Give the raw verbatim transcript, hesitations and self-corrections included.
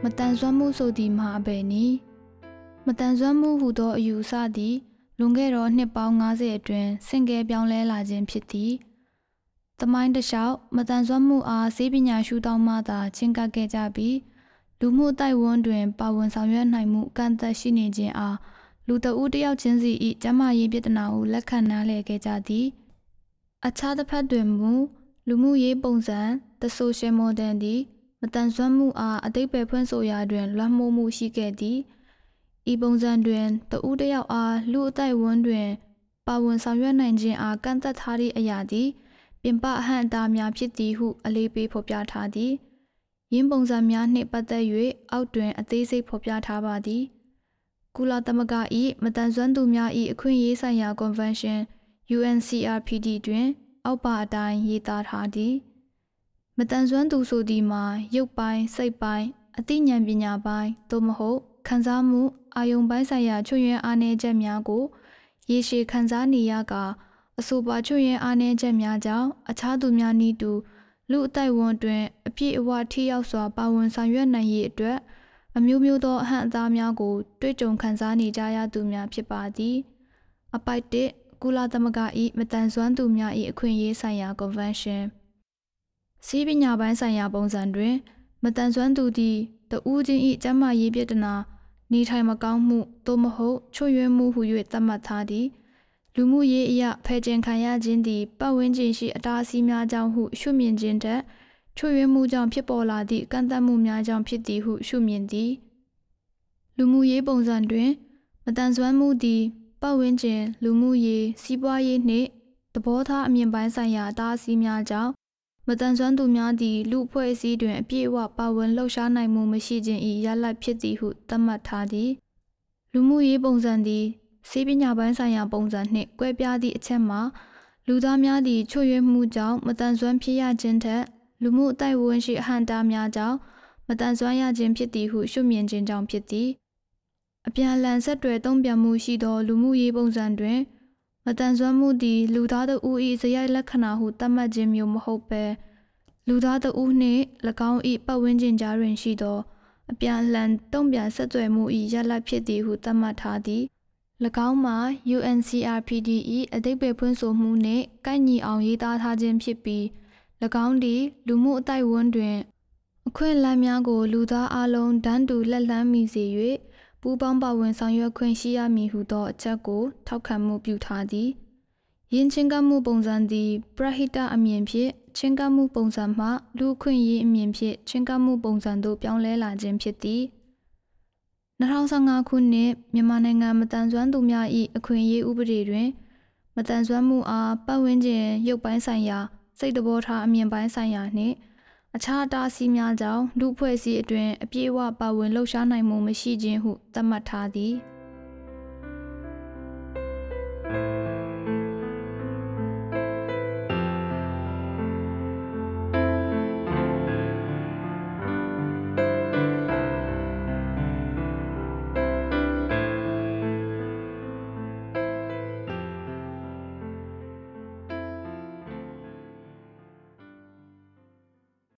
မတန်ဆွမ်းမှုဆိုသည်မှာအဘယ်နည်းမတန်ဆွမ်းမှုဟူသောအယူအဆသည်လွန်ခဲ့သောနှစ်ပေါင်း၅၀အတွင်းဆင့်ကဲပြောင်းလဲလာခြင်းဖြစ်သည်သမိုင်းတစ်လျှောက်မတန်ဆွမ်းမှုအားဆေးပညာရှုထောင့်မှသာချဉ်းကပ်ခဲ့ကြပြီးလူမှုအသိုက်အဝန်းတွင်ပါဝင်ဆောင်ရွက်နိုင်မှုကန့်သက်ရှိနေခြင်းအားလူတဦးတစ်ယောက်ချင်းစီ၏ကျန်းမာရေးပြဿနာကိုလက်ခံနားလည်ခဲ့ကြသည်အခြားတစ်ဖက်တွင်မူလူမှုရေးပုံစံ The Social Model သည်မတန်ဆွမ်းမှုအားအဓိပ္ပာယ်ဖွင့်ဆိုရာတွင်လွှမ်းမိုးမှုရှိခဲ့သည်ဤပုံစံတွင်တဦးတစ်ယောက်အားလူအသိုက်အဝန်းတွင်ပါဝင်ဆောင်ရွက်နိုင်ခြင်းအားကန့်သက်ထားသည့်အရာသည်ပြင်ပအဟန့်အတားများဖြစ်သည်ဟုအလေးပေးဖော်ပြထားသည်ယင်းပုံစံများနှင့်ပတ်သက်၍အောက်တွင်အသေးစိတ်ဖော်ပြထားပါသည်ကုလသမဂ္ဂ၏မတန်ဆွမ်းသူများ၏အခွင့်အရေးဆိုင်ရာကွန်ဗင်းရှင်း U N C R P D တွင်အောက်ပါအတိုင်းရေးသားထားသည်မတန်ဆွမ်းသူဆိုသည်မှာရုပ်ပိုင်းစိတ်ပိုင်းအသိဉာဏ်ပညာပိုင်းသို့မဟုတ်ခံစားမှုအာယုံပိုင်းဆိုင်ရာချွတ်ယွင်းအားနည်းချက်များကိုရေရှည်ခံစားနေရကအဆိုပါချွတ်ယွင်းအားနည်းချက်များကြောင့်အခြားသူများနည်းတူလူအသိုက်အဝန်းတွင်အပြည့်အဝထိရောက်စွာပါဝင်ဆောင်ရွက်နိုင်ရေးအတွက်အမျိုးမျိုးသောအဟန့်အတားများကိုတွေ့ကြုံခံစားနေကြရသူများဖြစ်ပါသည်အပိုက်တစ်ကုလသမဂ္ဂ၏မတန်ဆွမ်းသူများ၏အခွင့်အရေးဆိုင်ရာကွန်ဗင်းရှင်းဆေးပညာပိုင်းဆိုင်ရာပုံစံတွင်မတန်ဆွမ်းသူသည်တဦးချင်း၏ကျန်းမာရေးပြဿနာနေထိုင်မကောင်းမှုသို့မဟုတ်ချွတ်ယွင်းမှုဟု၍သတ်မှတ်ထားသည်လူမှုရေးအရာဖယ်ကျဉ်ခံရခြင်းသည်ပတ်ဝန်းကျင်ရှိအတားအဆီးများကြောင့်ဟုရှုမြင်ခြင်းထက်ချွတ်ယွင်းမှုကြောင့်ဖြစ်ပေါ်လာသည့်ကန့်သတ်မှုများကြောင့်ဖြစ်သည်ဟုရှုမြင်သည်လူမှုရေးပုံစံတွင်မတန်ဆွမ်းမှုသည်ပတ်ဝန်းကျင်လူမှုရေးစီးပွားရေးနှင့်သဘောထားအမြင်ပိုင်းဆိုင်ရာအတားအဆီးများကြောင့်မတန်ဆွမ်းသူများသည်လူအဖွဲ့အစည်းတွင်အပြည့်အဝပါဝင်လှုပ်ရှားနိုင်မှုမရှိခြင်း၏ရလဒ်ဖြစ်သည်ဟုသတ်မှတ်ထားသည်လူမှုရေးပုံစံသည်ဆေးပညာပိုင်းဆိုင်ရာပုံစံနှင့်ကွဲပြားသည့်အချက်မှာလူသားများသည်ချွတ်ယွင်းမှုကြောင့်မတန်ဆွမ်းဖြစ်ရခြင်းထက်လူမှုအသိုက်အဝန်းရှိအဟန့်အတားများကြောင့်မတန်ဆွမ်းရခြင်းဖြစ်သည်ဟုရှုမြင်ခြင်းကြောင့်ဖြစ်သည်အပြန်အလှန်ဆက်တွယ်တုံ့ပြန်မှုရှိသောလူမှုရေးပုံစံတွင်မတန်ဆွမ်းမှုသည်လူသားတစ်ဦး၏စရိုက်လက္ခဏာဟုသတ်မှတ်ခြင်းမျိုးမဟုတ်ဘဲလူသားတစ်ဦးနှင့်၎င်း၏ပတ်ဝန်းကျင်ကြားတွင်ရှိသောအပြန်အလှန်တုံ့ပြန်ဆက်သွယ်မှု၏ရလဒ်ဖြစ်သည်ဟုသတ်မှတ်ထားသည်၎င်းမှာ U N C R P D ၏အဓိပ္ပာယ်ဖွင့်ဆိုမှုနှင့်ကိုက်ညီအောင်ရေးသားထားခြင်းဖြစ်ပြီး၎င်းသည်လူမှုအသိုက်အဝန်းတွင်အခွင့်အလမ်းများကိုလူသားအလုံးတန်းတူလက်လှမ်းမီစေ၍ပူးပေါင်းပါဝင်ဆောင်ရွက်ခွင့်ရှိရမည်ဟုသောအချက်ကိုထောက်ခံမှုပြုထားသည်ယင်းချင်းကပ်မှုပုံစံသည်ပရဟိတအမြင်ဖြင့်ချင်းကပ်မှုပုံစံမှလူအခွင့်အရေးအမြင်ဖြင့်ချင်းကပ်မှုပုံစံသို့ပြောင်းလဲလာခြင်းဖြစ်သည်၂၀၁၅ခုနှစ်မြန်မာနိုင်ငံမတန်ဆွမ်းသူများ၏အခွင့်အရေးဥပဒေတွင်မတန်ဆွမ်းမှုအားပတ်ဝန်းကျင်ရုပ်ပိုင်းဆိုင်ရာစိတ်သဘောထားအမြင်ပိုင်းဆိုင်ရာနှင့်အခြားအတားအဆီးများကြောင့်လူအဖွဲ့အစည်းအတွင်းအပြည့်အဝပါဝင်လှုပ်ရှားနိုင်မှုမရှိခြင်းဟုသတ်မှတ်ထားသည်